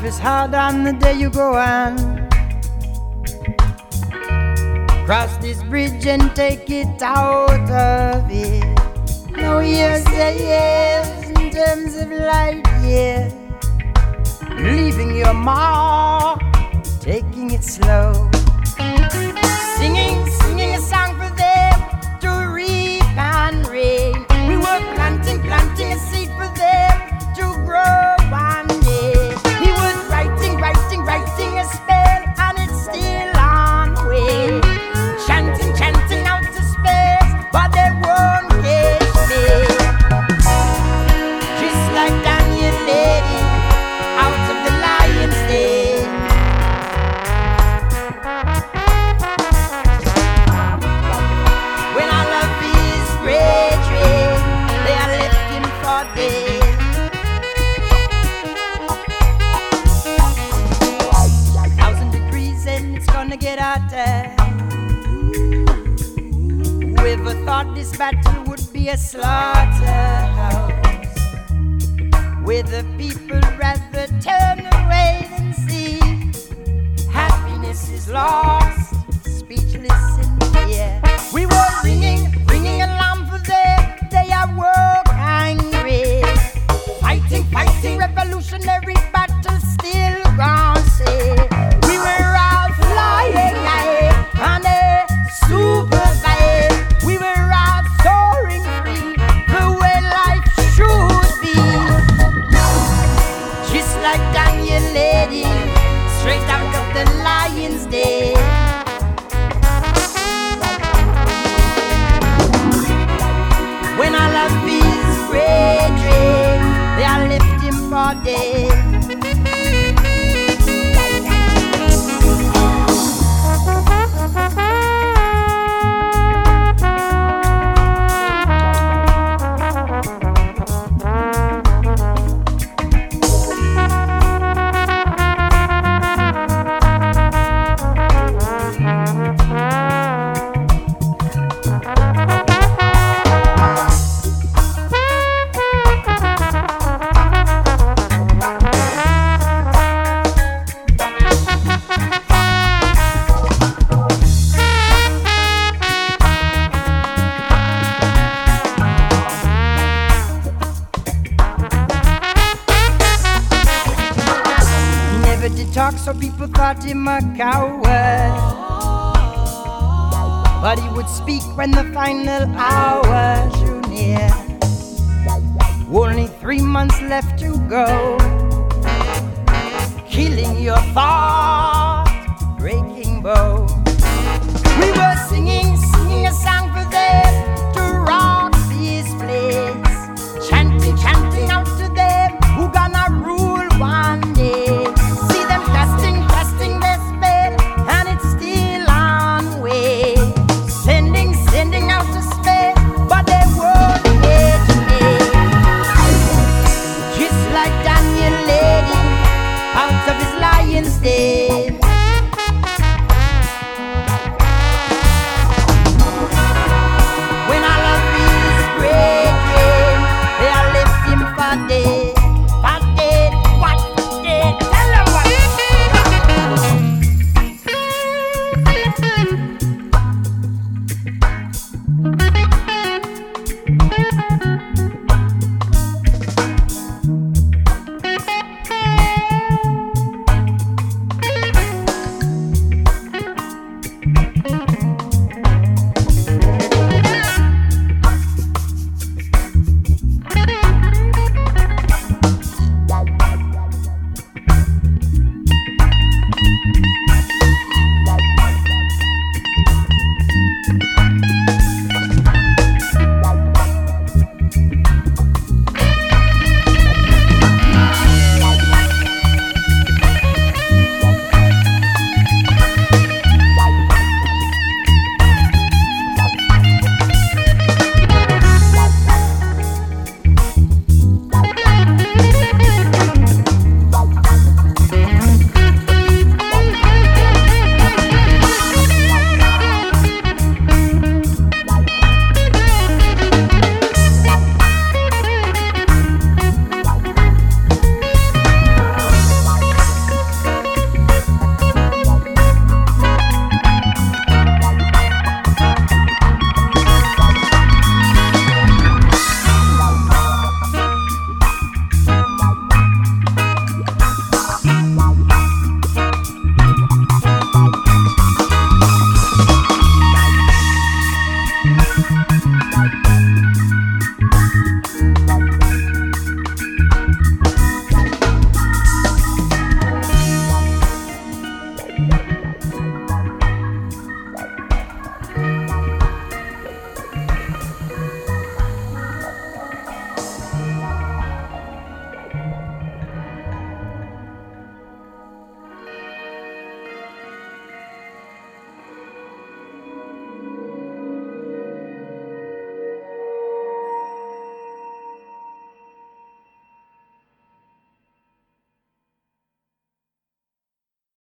is hard on the day you go on. Cross this bridge and take it out of it. No years and years in terms of light years, leaving your mark, taking it slow. Singing a song for them to reap and rain. We were planting a seed for them to grow one day. He was writing a spell, and it's still on way. Chanting out to space, but they won't catch me. Just like Daniel lady out of the lion's den. When all of his brethren, they are left him for dead. 1,000 degrees and it's gonna get hotter. Whoever thought this battle would be a slaughterhouse, where the people rather turn away than see. Happiness is lost, speechless in fear. We were ringing alarm for them. They are woke angry, fighting revolutionary battle still gone say. We were all flying high on a super vibe. We were all soaring free, the way life should be. Just like Daniel lady, straight out of the lion's den. When all of his brethren, they are left him for dead. Talk, so people thought him a coward, but he would speak when the final hour drew near. Only 3 months left to go, killing your thought, breaking bow. We were singing a song for them to rock this place, chanting out to them who gonna rule one day. Casting their spell, and it's still on way. Sending out to space, but they won't catch me. Just like Daniel lady out of his lion's den.